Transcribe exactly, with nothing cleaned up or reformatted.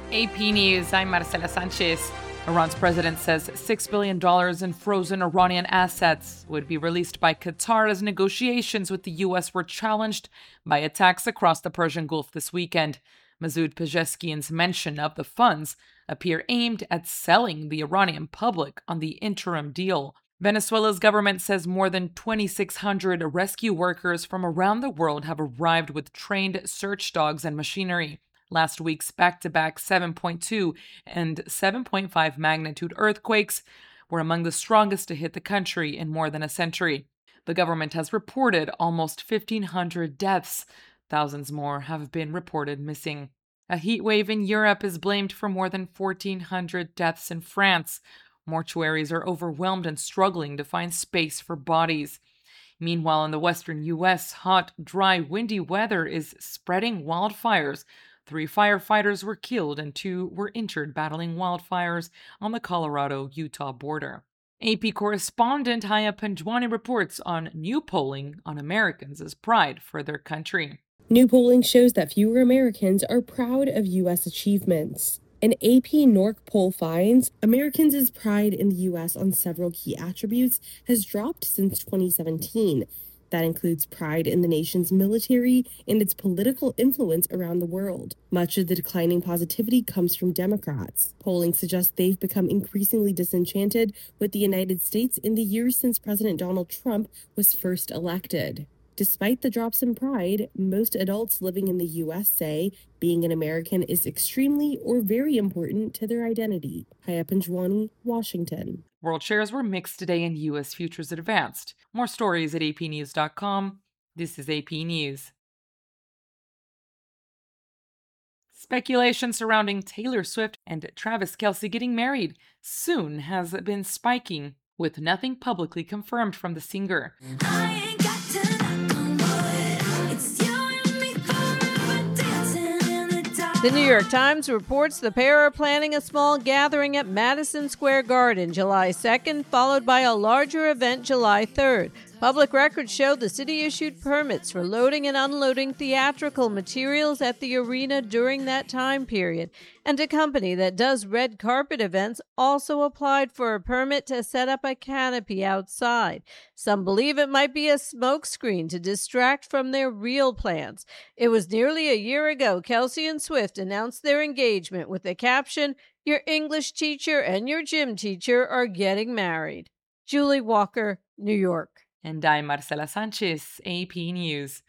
A P News, I'm Marcela Sanchez. Iran's president says six billion dollars in frozen Iranian assets would be released by Qatar as negotiations with the U S were challenged by attacks across the Persian Gulf this weekend. Masoud Pezeshkian's mention of the funds appear aimed at selling the Iranian public on the interim deal. Venezuela's government says more than twenty-six hundred rescue workers from around the world have arrived with trained search dogs and machinery. Last week's back-to-back seven point two and seven point five magnitude earthquakes were among the strongest to hit the country in more than a century. The government has reported almost fifteen hundred deaths. Thousands more have been reported missing. A heat wave in Europe is blamed for more than fourteen hundred deaths in France. Mortuaries are overwhelmed and struggling to find space for bodies. Meanwhile, in the western U S, hot, dry, windy weather is spreading wildfires. Three firefighters were killed and two were injured battling wildfires on the Colorado-Utah border. A P correspondent Haya Panjwani reports on new polling on Americans' pride for their country. New polling shows that fewer Americans are proud of U S achievements. An A P N O R C poll finds Americans' pride in the U S on several key attributes has dropped since twenty seventeen. That includes pride in the nation's military and its political influence around the world. Much of the declining positivity comes from Democrats. Polling suggests they've become increasingly disenchanted with the United States in the years since President Donald Trump was first elected. Despite the drops in pride, most adults living in the U S say being an American is extremely or very important to their identity. Haya Panjwani, Washington. World shares were mixed today and U S futures advanced. More stories at A P news dot com. This is A P News. Speculation surrounding Taylor Swift and Travis Kelce getting married soon has been spiking, with nothing publicly confirmed from the singer. I ain't got to knock on wood. It's you and me forever dancing in the dark. The New York Times reports the pair are planning a small gathering at Madison Square Garden July second, followed by a larger event July third. Public records show the city issued permits for loading and unloading theatrical materials at the arena during that time period, and a company that does red carpet events also applied for a permit to set up a canopy outside. Some believe it might be a smokescreen to distract from their real plans. It was nearly a year ago Kelce and Swift announced their engagement with the caption, "Your English teacher and your gym teacher are getting married." Julie Walker, New York. And I'm Marcela Sanchez, A P News.